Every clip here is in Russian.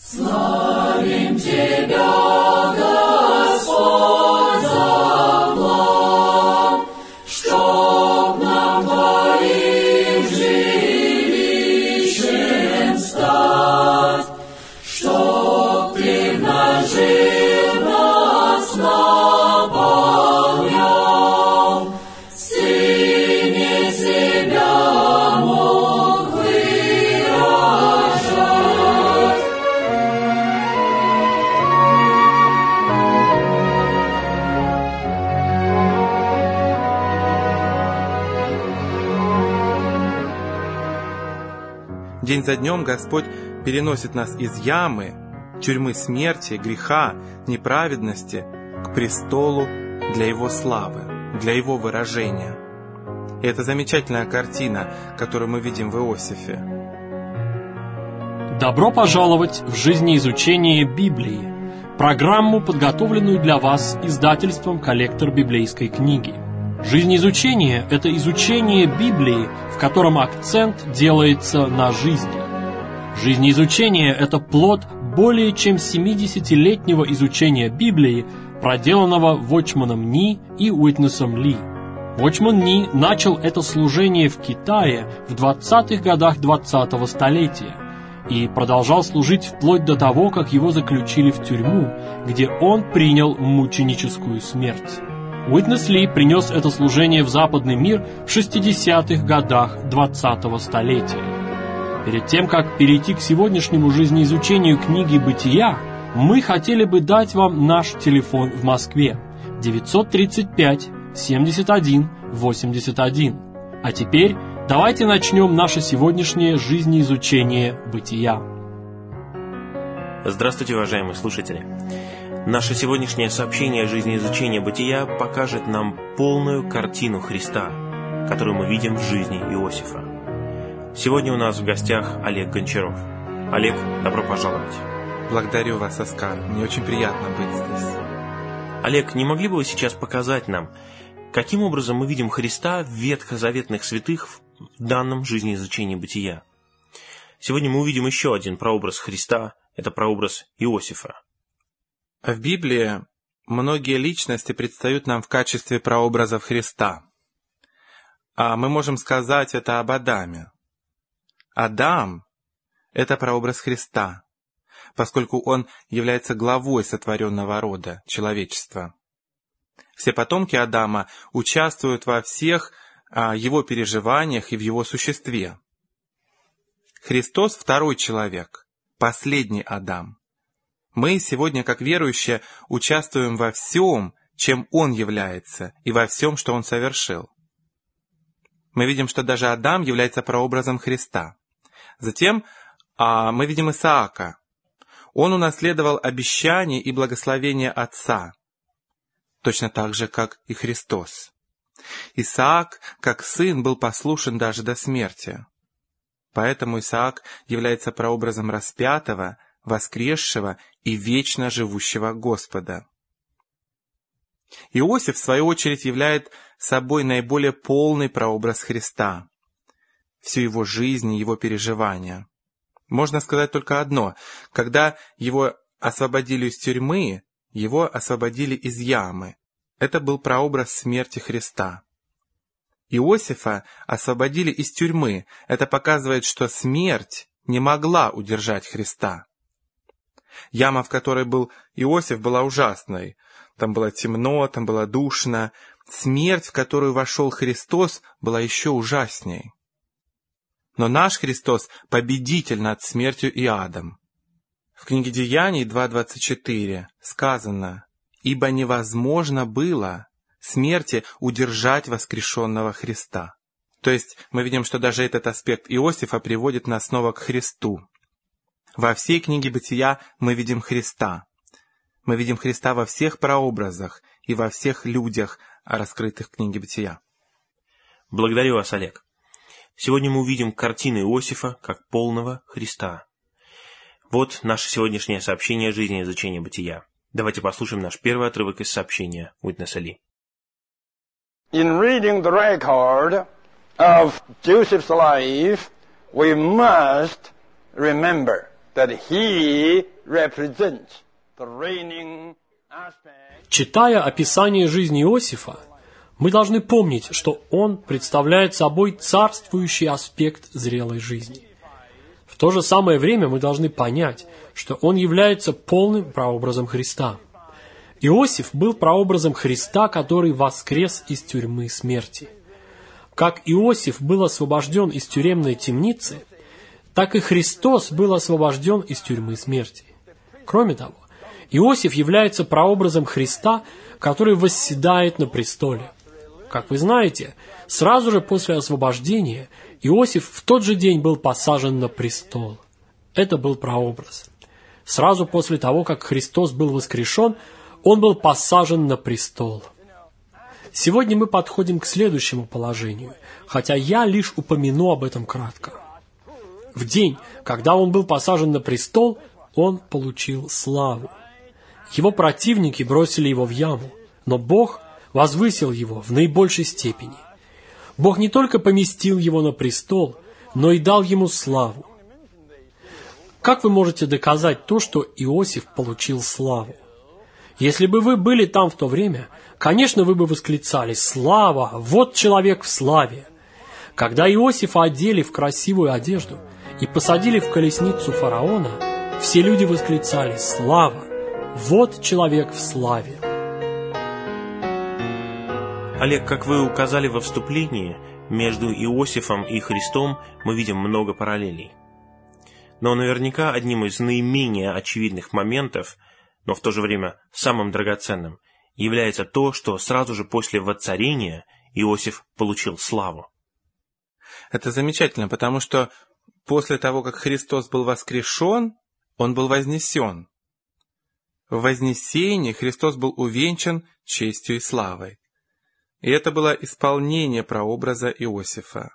Славим Тебя, Господь, за план, чтоб нам Твоим жилищем стать, чтоб Ты в нас жил, нас наполнял, Сыне себя мог выражать. День за днем Господь переносит нас из ямы, тюрьмы смерти, греха, неправедности к престолу для Его славы, для Его выражения. И это замечательная картина, которую мы видим в Иосифе. Добро пожаловать в жизнеизучение Библии, программу, подготовленную для вас издательством «Коллектор библейской книги». Жизнеизучение – это изучение Библии, в котором акцент делается на жизни. Жизнеизучение – это плод более чем 70-летнего изучения Библии, проделанного Watchman Nee и Witnessом Ли. Watchman Nee начал это служение в Китае в 20-х годах 20-го столетия и продолжал служить вплоть до того, как его заключили в тюрьму, где он принял мученическую смерть. Witness Ли принес это служение в западный мир в 60-х годах 20-го столетия. Перед тем, как перейти к сегодняшнему жизнеизучению книги «Бытия», мы хотели бы дать вам наш телефон в Москве 935-71-81. А теперь давайте начнем наше сегодняшнее жизнеизучение «Бытия». Здравствуйте, уважаемые слушатели! Наше сегодняшнее сообщение жизнеизучения Бытия покажет нам полную картину Христа, которую мы видим в жизни Иосифа. Сегодня у нас в гостях Олег Гончаров. Олег, добро пожаловать. Благодарю вас, Оскар. Мне очень приятно быть здесь. Олег, не могли бы вы сейчас показать нам, каким образом мы видим Христа в ветхозаветных святых в данном жизнеизучении Бытия? Сегодня мы увидим еще один прообраз Христа, это прообраз Иосифа. В Библии многие личности предстают нам в качестве прообразов Христа. А мы можем сказать это об Адаме. Адам – это прообраз Христа, поскольку он является главой сотворенного рода, человечества. Все потомки Адама участвуют во всех его переживаниях и в его существе. Христос – второй человек, последний Адам. Мы сегодня, как верующие, участвуем во всем, чем Он является, и во всем, что Он совершил. Мы видим, что даже Адам является прообразом Христа. Затем мы видим Исаака. Он унаследовал обещание и благословение Отца, точно так же, как и Христос. Исаак, как сын, был послушен даже до смерти. Поэтому Исаак является прообразом распятого, воскресшего и вечно живущего Господа. Иосиф, в свою очередь, являет собой наиболее полный прообраз Христа, всю его жизнь и его переживания. Можно сказать только одно: когда его освободили из тюрьмы, его освободили из ямы. Это был прообраз смерти Христа. Иосифа освободили из тюрьмы. Это показывает, что смерть не могла удержать Христа. Яма, в которой был Иосиф, была ужасной. Там было темно, там было душно. Смерть, в которую вошел Христос, была еще ужасней. Но наш Христос — победитель над смертью и адом. В книге Деяний 2:24 сказано: «Ибо невозможно было смерти удержать воскрешенного Христа». То есть мы видим, что даже этот аспект Иосифа приводит нас снова к Христу. Во всей книге Бытия мы видим Христа. Мы видим Христа во всех прообразах и во всех людях, раскрытых в книге Бытия. Благодарю вас, Олег. Сегодня мы увидим картину Иосифа как полного Христа. Вот наше сегодняшнее сообщение жизнеизучения Бытия. Давайте послушаем наш первый отрывок из сообщения Уитнеса Ли. In reading the record of Joseph's life, we must remember that he represents the reigning aspect. Читая описание жизни Иосифа, мы должны помнить, что он представляет собой царствующий аспект зрелой жизни. В то же самое время мы должны понять, что он является полным прообразом Христа. Иосиф был прообразом Христа, который воскрес из тюрьмы смерти. Как Иосиф был освобожден из тюремной темницы, так и Христос был освобожден из тюрьмы смерти. Кроме того, Иосиф является прообразом Христа, который восседает на престоле. Как вы знаете, сразу же после освобождения Иосиф в тот же день был посажен на престол. Это был прообраз. Сразу после того, как Христос был воскрешен, он был посажен на престол. Сегодня мы подходим к следующему положению, хотя я лишь упомяну об этом кратко. В день, когда он был посажен на престол, он получил славу. Его противники бросили его в яму, но Бог возвысил его в наибольшей степени. Бог не только поместил его на престол, но и дал ему славу. Как вы можете доказать то, что Иосиф получил славу? Если бы вы были там в то время, конечно, вы бы восклицали: «Слава! Вот человек в славе!» Когда Иосифа одели в красивую одежду и посадили в колесницу фараона, все люди восклицали: «Слава! Вот человек в славе!» Олег, как вы указали во вступлении, между Иосифом и Христом мы видим много параллелей. Но наверняка одним из наименее очевидных моментов, но в то же время самым драгоценным, является то, что сразу же после воцарения Иосиф получил славу. Это замечательно, потому что после того, как Христос был воскрешен, Он был вознесен. В вознесении Христос был увенчан честью и славой. И это было исполнение прообраза Иосифа.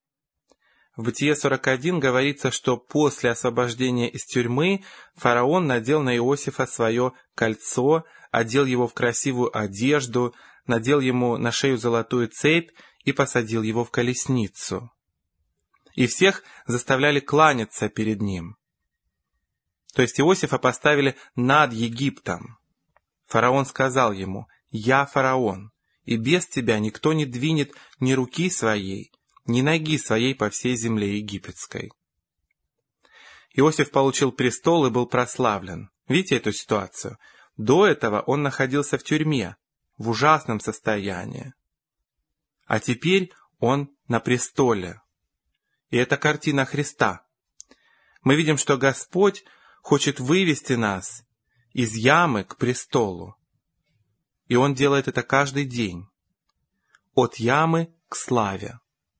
В Бытие 41 говорится, что после освобождения из тюрьмы фараон надел на Иосифа свое кольцо, одел его в красивую одежду, надел ему на шею золотую цепь и посадил его в колесницу. И всех заставляли кланяться перед ним. То есть Иосифа поставили над Египтом. Фараон сказал ему: «Я фараон, и без тебя никто не двинет ни руки своей, ни ноги своей по всей земле египетской». Иосиф получил престол и был прославлен. Видите эту ситуацию? До этого он находился в тюрьме, в ужасном состоянии. А теперь он на престоле. И это картина Христа. Мы видим, что Господь хочет вывести нас из ямы к престолу. И Он делает это каждый день. От ямы к славе.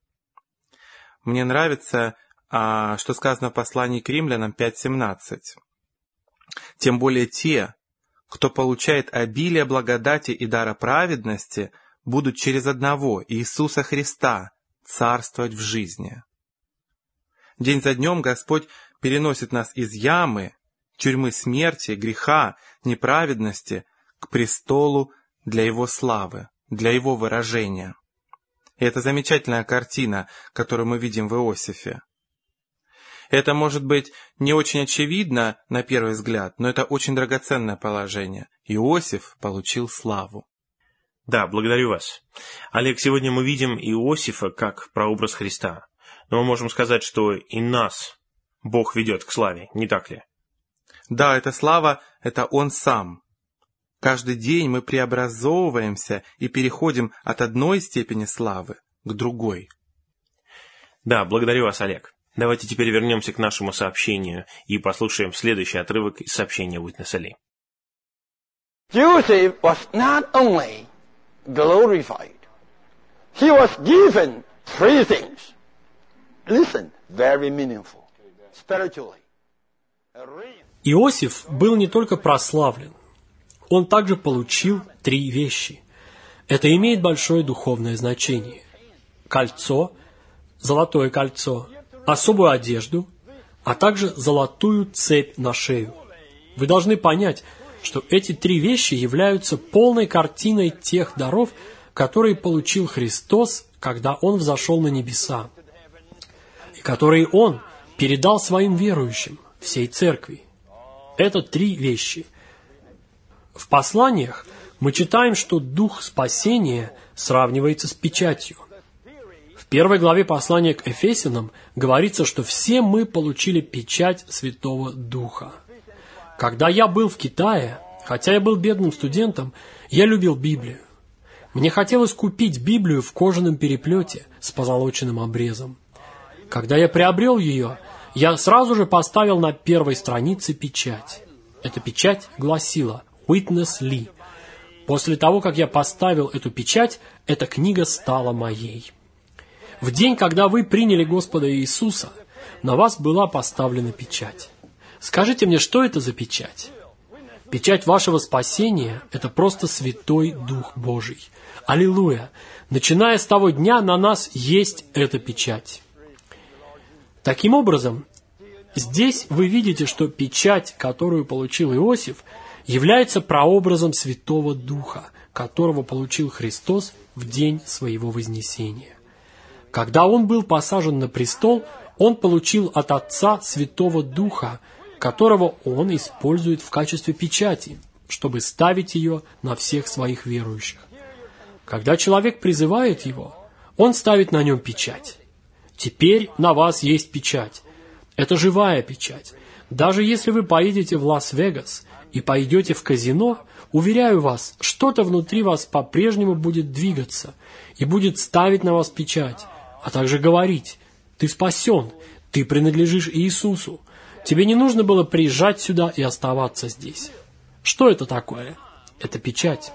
Мне нравится, что сказано в послании к Римлянам 5:17. «Тем более те, кто получает обилие благодати и дара праведности, будут через одного Иисуса Христа царствовать в жизни». День за днем Господь переносит нас из ямы, тюрьмы смерти, греха, неправедности к престолу для Его славы, для Его выражения. И это замечательная картина, которую мы видим в Иосифе. Это может быть не очень очевидно на первый взгляд, но это очень драгоценное положение. Иосиф получил славу. Да, благодарю вас. Олег, сегодня мы видим Иосифа как прообраз Христа. Но мы можем сказать, что и нас Бог ведет к славе, не так ли? Да, эта слава — это Он Сам. Каждый день мы преобразовываемся и переходим от одной степени славы к другой. Да, благодарю вас, Олег. Давайте теперь вернемся к нашему сообщению и послушаем следующий отрывок из сообщения Уитнеса Ли. Joseph was not only glorified, he was given three things. Listen, very meaningful, spiritually. Иосиф был не только прославлен, он также получил три вещи. Это имеет большое духовное значение. Кольцо, золотое кольцо, особую одежду, а также золотую цепь на шею. Вы должны понять, что эти три вещи являются полной картиной тех даров, которые получил Христос, когда Он взошел на небеса, и которые Он передал своим верующим, всей церкви. Это три вещи. В посланиях мы читаем, что дух спасения сравнивается с печатью. В 1 главе послания к Ефесянам говорится, что все мы получили печать Святого Духа. Когда я был в Китае, хотя я был бедным студентом, я любил Библию. Мне хотелось купить Библию в кожаном переплете с позолоченным обрезом. Когда я приобрел ее, я сразу же поставил на первой странице печать. Эта печать гласила «Witness Lee». После того, как я поставил эту печать, эта книга стала моей. В день, когда вы приняли Господа Иисуса, на вас была поставлена печать. Скажите мне, что это за печать? Печать вашего спасения – это просто Святой Дух Божий. Аллилуйя! Начиная с того дня на нас есть эта печать. Таким образом, здесь вы видите, что печать, которую получил Иосиф, является прообразом Святого Духа, которого получил Христос в день своего вознесения. Когда Он был посажен на престол, Он получил от Отца Святого Духа, которого Он использует в качестве печати, чтобы ставить ее на всех своих верующих. Когда человек призывает Его, Он ставит на нем печать. Теперь на вас есть печать. Это живая печать. Даже если вы поедете в Лас-Вегас и пойдете в казино, уверяю вас, что-то внутри вас по-прежнему будет двигаться и будет ставить на вас печать, а также говорить: «Ты спасен, ты принадлежишь Иисусу, тебе не нужно было приезжать сюда и оставаться здесь». Что это такое? Это печать.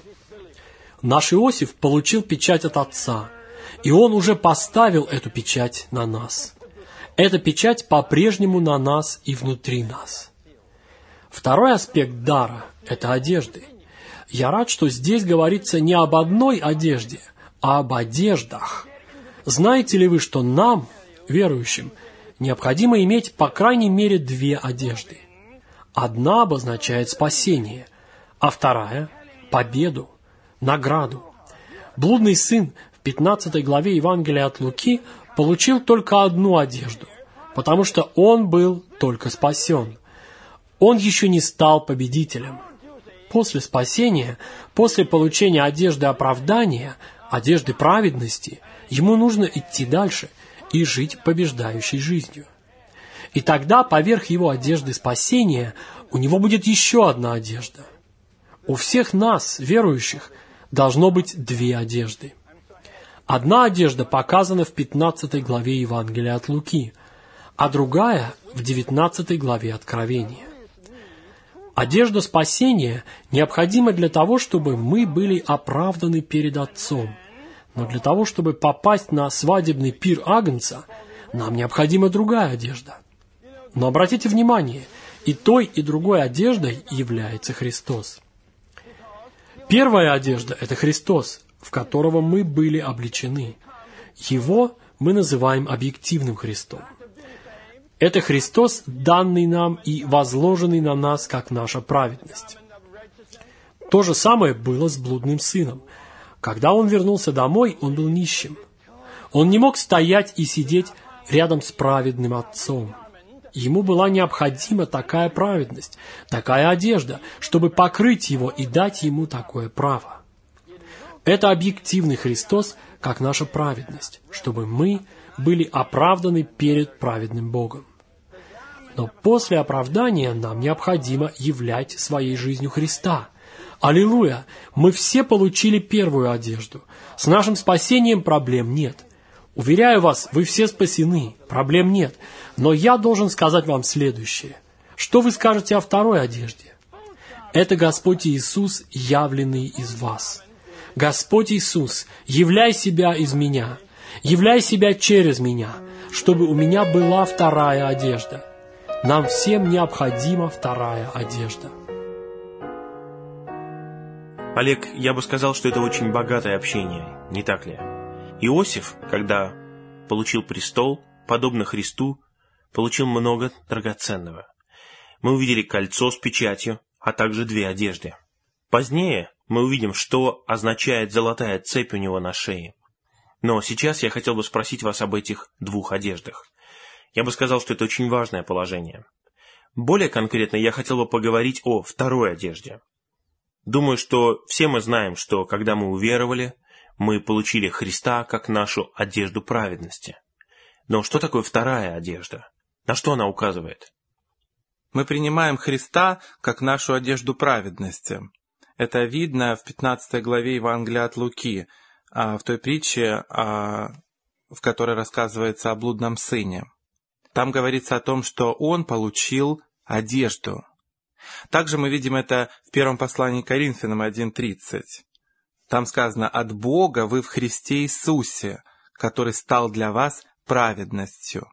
Наш Иосиф получил печать от Отца, и он уже поставил эту печать на нас. Эта печать по-прежнему на нас и внутри нас. Второй аспект дара – это одежды. Я рад, что здесь говорится не об одной одежде, а об одеждах. Знаете ли вы, что нам, верующим, необходимо иметь по крайней мере две одежды? Одна обозначает спасение, а вторая – победу, награду. Блудный сын в 15 главе Евангелия от Луки получил только одну одежду, потому что он был только спасен. Он еще не стал победителем. После спасения, после получения одежды оправдания, одежды праведности, ему нужно идти дальше и жить побеждающей жизнью. И тогда поверх его одежды спасения у него будет еще одна одежда. У всех нас, верующих, должно быть две одежды. Одна одежда показана в 15 главе Евангелия от Луки, а другая в 19 главе Откровения. Одежда спасения необходима для того, чтобы мы были оправданы перед Отцом. Но для того, чтобы попасть на свадебный пир Агнца, нам необходима другая одежда. Но обратите внимание, и той, и другой одеждой является Христос. Первая одежда – это Христос, в которого мы были облечены. Его мы называем объективным Христом. Это Христос, данный нам и возложенный на нас, как наша праведность. То же самое было с блудным сыном. Когда он вернулся домой, он был нищим. Он не мог стоять и сидеть рядом с праведным отцом. Ему была необходима такая праведность, такая одежда, чтобы покрыть его и дать ему такое право. Это объективный Христос, как наша праведность, чтобы мы были оправданы перед праведным Богом. Но после оправдания нам необходимо являть своей жизнью Христа. Аллилуйя! Мы все получили первую одежду. С нашим спасением проблем нет. Уверяю вас, вы все спасены, проблем нет. Но я должен сказать вам следующее. Что вы скажете о второй одежде? Это Господь Иисус, явленный из вас. Господь Иисус, являй себя из меня, являй себя через меня, чтобы у меня была вторая одежда. Нам всем необходима вторая одежда. Олег, я бы сказал, что это очень богатое общение, не так ли? Иосиф, когда получил престол, подобно Христу, получил много драгоценного. Мы увидели кольцо с печатью, а также две одежды. Позднее мы увидим, что означает золотая цепь у него на шее. Но сейчас я хотел бы спросить вас об этих двух одеждах. Я бы сказал, что это очень важное положение. Более конкретно я хотел бы поговорить о второй одежде. Думаю, что все мы знаем, что когда мы уверовали, мы получили Христа как нашу одежду праведности. Но что такое вторая одежда? На что она указывает? Мы принимаем Христа как нашу одежду праведности. Это видно в 15 главе Евангелия от Луки, в той притче, в которой рассказывается о блудном сыне. Там говорится о том, что он получил одежду. Также мы видим это в первом послании к Коринфянам 1:30. Там сказано: «От Бога вы в Христе Иисусе, который стал для вас праведностью».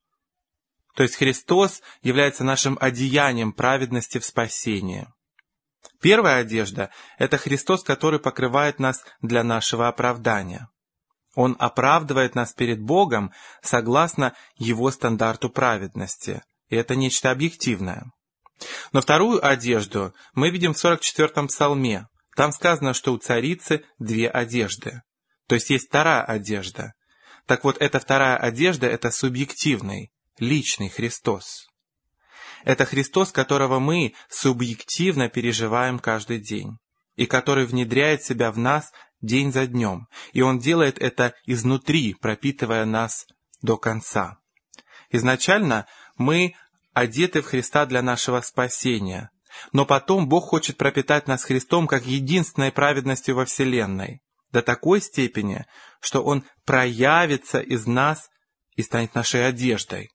То есть Христос является нашим одеянием праведности в спасении. Первая одежда – это Христос, который покрывает нас для нашего оправдания. Он оправдывает нас перед Богом согласно Его стандарту праведности. И это нечто объективное. Но вторую одежду мы видим в 44-м псалме. Там сказано, что у царицы две одежды. То есть есть вторая одежда. Так вот, эта вторая одежда – это субъективный, личный Христос. Это Христос, которого мы субъективно переживаем каждый день, и который внедряет себя в нас день за днем. И Он делает это изнутри, пропитывая нас до конца. Изначально мы одеты в Христа для нашего спасения, но потом Бог хочет пропитать нас Христом как единственной праведностью во Вселенной, до такой степени, что Он проявится из нас и станет нашей одеждой.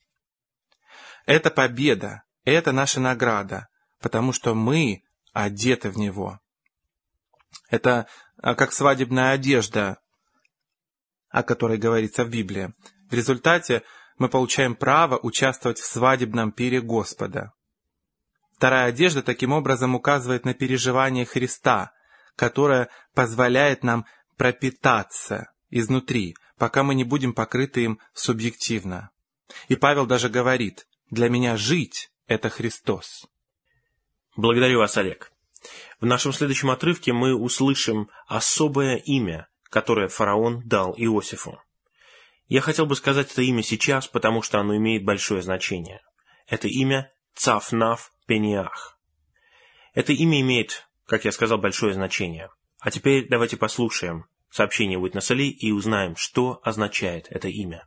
Это победа, это наша награда, потому что мы одеты в Него. Это как свадебная одежда, о которой говорится в Библии. В результате мы получаем право участвовать в свадебном пире Господа. Вторая одежда таким образом указывает на переживание Христа, которое позволяет нам пропитаться изнутри, пока мы не будем покрыты им субъективно. И Павел даже говорит: «Для меня жить – это Христос». Благодарю вас, Олег. В нашем следующем отрывке мы услышим особое имя, которое фараон дал Иосифу. Я хотел бы сказать это имя сейчас, потому что оно имеет большое значение. Это имя Цафнаф-Пениах. Это имя имеет, как я сказал, большое значение. А теперь давайте послушаем сообщение Уитнеса Ли и узнаем, что означает это имя.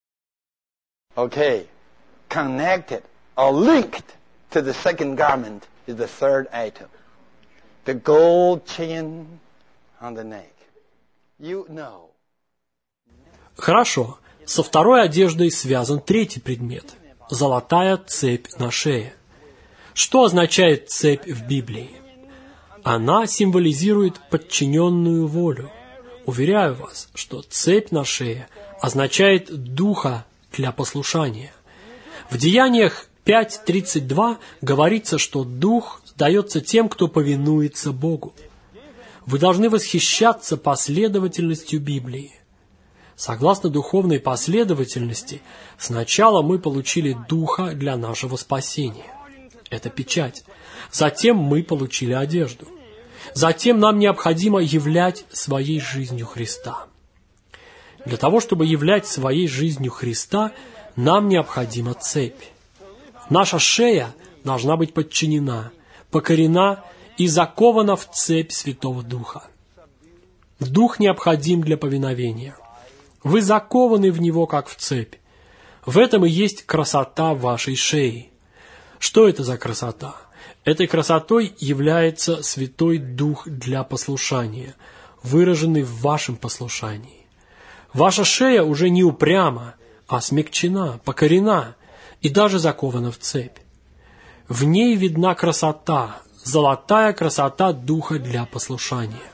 Okay. Connected or linked to the second garment is the third item. The gold chain on the neck. You know. Хорошо. Со второй одеждой связан третий предмет – золотая цепь на шее. Что означает цепь в Библии? Она символизирует подчиненную волю. Уверяю вас, что цепь на шее означает духа для послушания. В Деяниях 5:32 говорится, что дух дается тем, кто повинуется Богу. Вы должны восхищаться последовательностью Библии. Согласно духовной последовательности, сначала мы получили духа для нашего спасения. Это печать. Затем мы получили одежду. Затем нам необходимо являть своей жизнью Христа. Для того, чтобы являть своей жизнью Христа, нам необходима цепь. Наша шея должна быть подчинена, покорена и закована в цепь Святого Духа. Дух необходим для повиновения. Вы закованы в него, как в цепь. В этом и есть красота вашей шеи. Что это за красота? Этой красотой является Святой Дух для послушания, выраженный в вашем послушании. Ваша шея уже не упряма, а смягчена, покорена и даже закована в цепь. В ней видна красота, золотая красота Духа для послушания.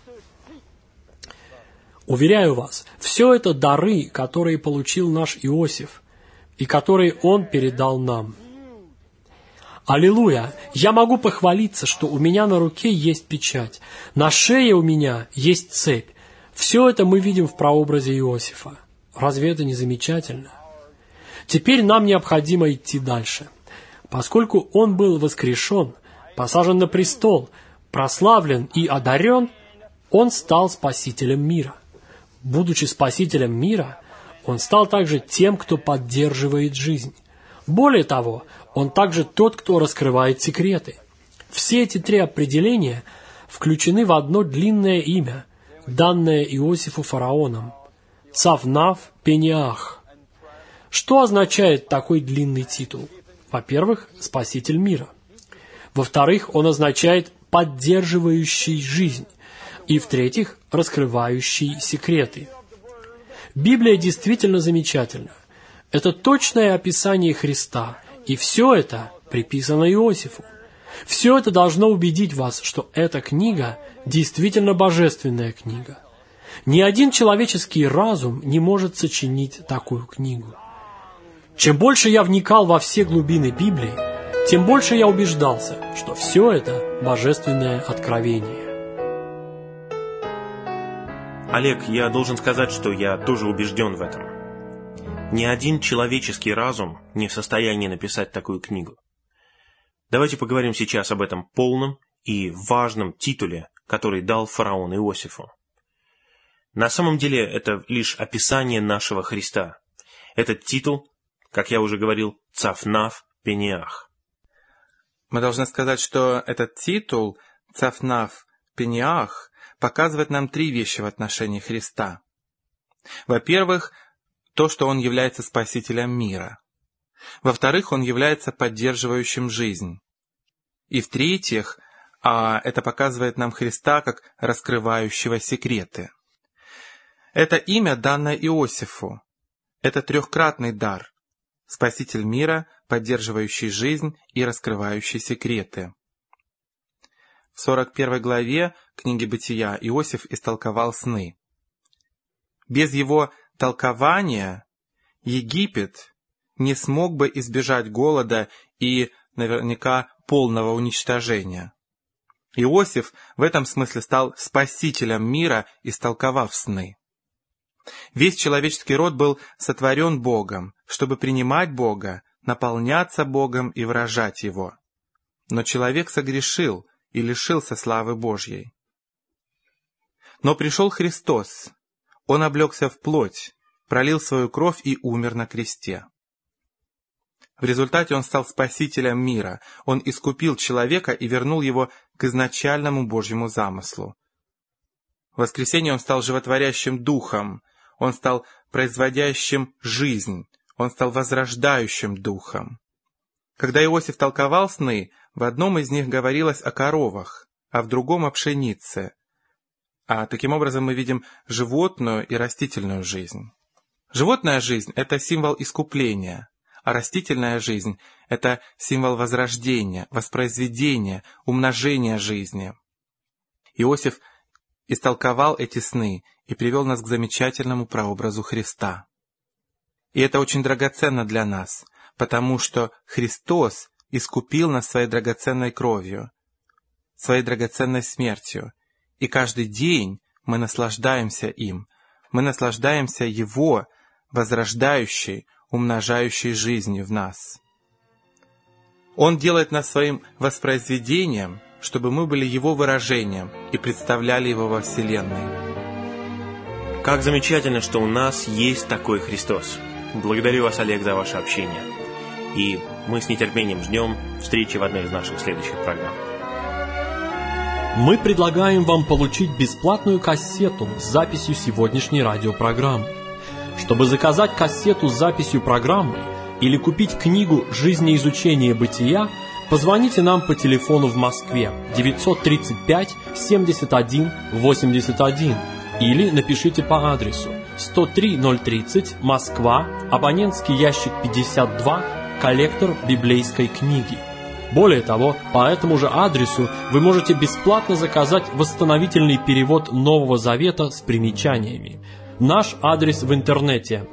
Уверяю вас, все это дары, которые получил наш Иосиф, и которые он передал нам. Аллилуйя! Я могу похвалиться, что у меня на руке есть печать, на шее у меня есть цепь. Все это мы видим в прообразе Иосифа. Разве это не замечательно? Теперь нам необходимо идти дальше. Поскольку он был воскрешен, посажен на престол, прославлен и одарен, он стал спасителем мира. Будучи спасителем мира, он стал также тем, кто поддерживает жизнь. Более того, Он также тот, кто раскрывает секреты. Все эти три определения включены в одно длинное имя, данное Иосифу фараоном – Цавнав Пениах. Что означает такой длинный титул? Во-первых, Спаситель мира. Во-вторых, он означает поддерживающий жизнь. И в-третьих, раскрывающий секреты. Библия действительно замечательна. Это точное описание Христа, и все это приписано Иосифу. Все это должно убедить вас, что эта книга действительно божественная книга. Ни один человеческий разум не может сочинить такую книгу. Чем больше я вникал во все глубины Библии, тем больше я убеждался, что все это божественное откровение. Олег, я должен сказать, что я тоже убежден в этом. Ни один человеческий разум не в состоянии написать такую книгу. Давайте поговорим сейчас об этом полном и важном титуле, который дал фараон Иосифу. На самом деле это лишь описание нашего Христа. Этот титул, как я уже говорил, Цавнав Пениах. Мы должны сказать, что этот титул Цавнав Пениах показывает нам три вещи в отношении Христа. Во-первых, то, что Он является Спасителем мира. Во-вторых, Он является поддерживающим жизнь. И в-третьих, это показывает нам Христа как раскрывающего секреты. Это имя данное Иосифу. Это трехкратный дар. Спаситель мира, поддерживающий жизнь и раскрывающий секреты. В 41 главе книги Бытия Иосиф истолковал сны. Без его толкования Египет не смог бы избежать голода и наверняка полного уничтожения. Иосиф в этом смысле стал спасителем мира, истолковав сны. Весь человеческий род был сотворен Богом, чтобы принимать Бога, наполняться Богом и выражать Его. Но человек согрешил и лишился славы Божьей. Но пришел Христос. Он облегся в плоть, пролил свою кровь и умер на кресте. В результате Он стал спасителем мира. Он искупил человека и вернул его к изначальному Божьему замыслу. В воскресенье Он стал животворящим духом. Он стал производящим жизнь. Он стал возрождающим духом. Когда Иосиф толковал сны, в одном из них говорилось о коровах, а в другом о пшенице. А таким образом мы видим животную и растительную жизнь. Животная жизнь – это символ искупления, а растительная жизнь – это символ возрождения, воспроизведения, умножения жизни. Иосиф истолковал эти сны и привел нас к замечательному прообразу Христа. И это очень драгоценно для нас, потому что Христос искупил нас своей драгоценной кровью, своей драгоценной смертью, и каждый день мы наслаждаемся им, мы наслаждаемся Его возрождающей, умножающей жизнью в нас. Он делает нас своим воспроизведением, чтобы мы были Его выражением и представляли Его во Вселенной. Как замечательно, что у нас есть такой Христос. Благодарю вас, Олег, за ваше общение. И мы с нетерпением ждем встречи в одной из наших следующих программ. Мы предлагаем вам получить бесплатную кассету с записью сегодняшней радиопрограммы. Чтобы заказать кассету с записью программы или купить книгу «Жизнеизучение бытия», позвоните нам по телефону в Москве 935 71 81 или напишите по адресу 103-030, Москва, абонентский ящик 52, коллектор библейской книги. Более того, по этому же адресу вы можете бесплатно заказать восстановительный перевод Нового Завета с примечаниями. Наш адрес в интернете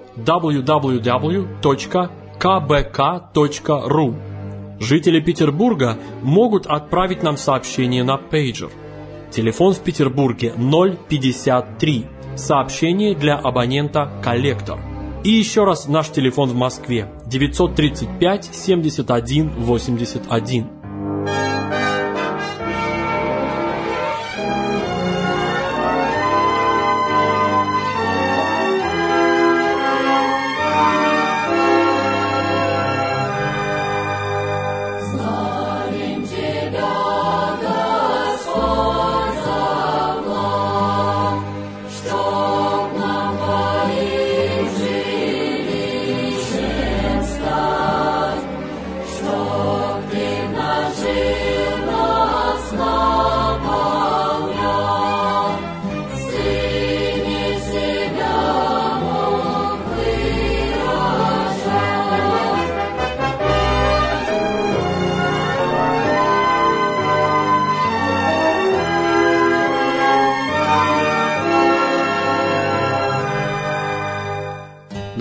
www.kbk.ru. Жители Петербурга могут отправить нам сообщение на пейджер. Телефон в Петербурге 053. Сообщение для абонента «Коллектор». И еще раз наш телефон в Москве 935 71 81.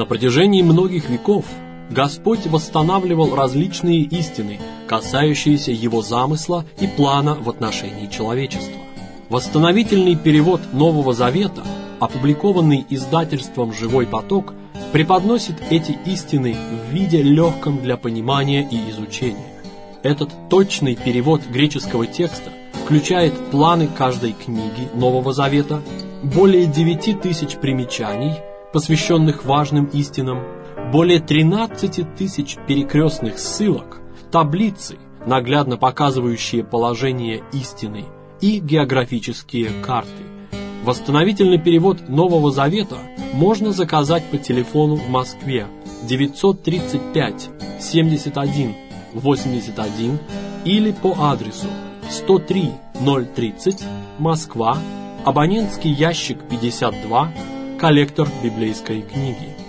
протяжении многих веков Господь восстанавливал различные истины, касающиеся Его замысла и плана в отношении человечества. Восстановительный перевод Нового Завета, опубликованный издательством «Живой поток», преподносит эти истины в виде легком для понимания и изучения. Этот точный перевод греческого текста включает планы каждой книги Нового Завета, более 9000 примечаний, посвященных важным истинам, более 13 тысяч перекрестных ссылок, таблицы, наглядно показывающие положение истины, и географические карты. Восстановительный перевод Нового Завета можно заказать по телефону в Москве 935 71 81 или по адресу 103 030 Москва, абонентский ящик 52, коллектор библейской книги.